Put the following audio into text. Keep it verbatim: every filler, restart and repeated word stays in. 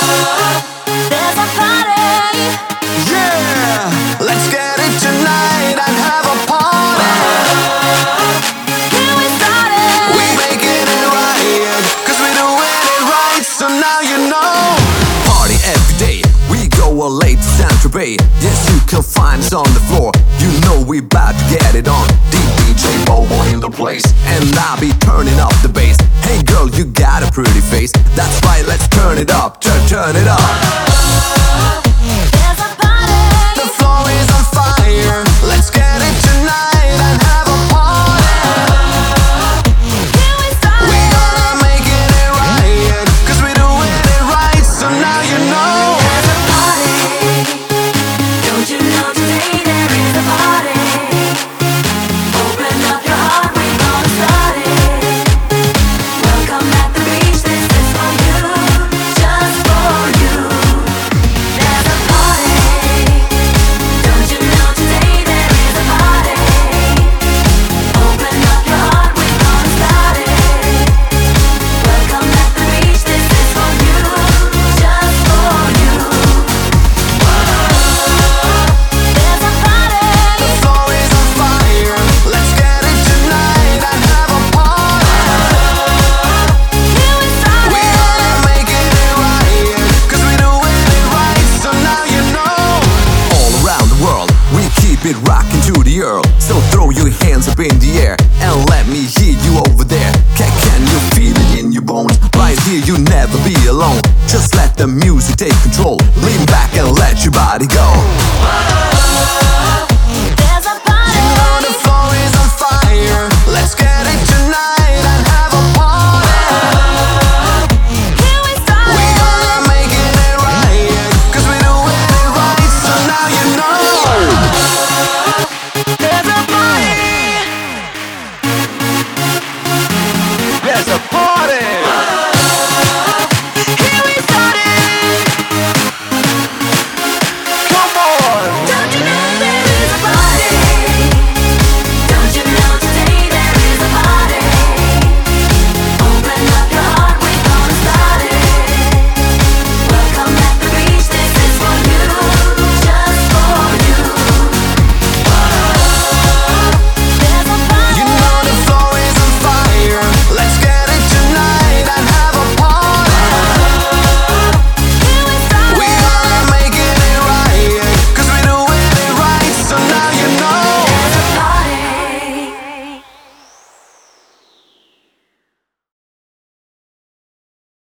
There's a party. Yeah, let's get it tonight and have a party. Here we started. We making it right, cause we doing it right, so now you know. Party every day, we go all late to Central Bay. Yes, you can find us on the floor. You know we bout to get it on. D J Bobo in the place, and I'll be turning up the bass. Hey girl, you got a pretty face. That's right, let's turn it up, turn, turn it up. There's a party. The floor is on fire. Let's get it tonight and have a party. Here we started. We gonna make it right, cause we doing it right, so now you know. There's a party. Don't you know today there is a party? Open up your heart, we gonna start it. Welcome at the beach, this is for you, just for you. There's a party. Don't you know today there is a party? Open up your heart, we gonna start it. Welcome at the beach, this is for you, just for you. There's a party. The floor is on fire. Let's get it tonight and have a party. Here we started. We gonna make it right, cause we doing it right, so now you know. All around the world, we keep it rocking to the earl. So throw your hands up in the air and let me hear you over there. Can, can you feel it in your bones? Right here, you never be alone. Just let the music take control. Lean back and let your body go.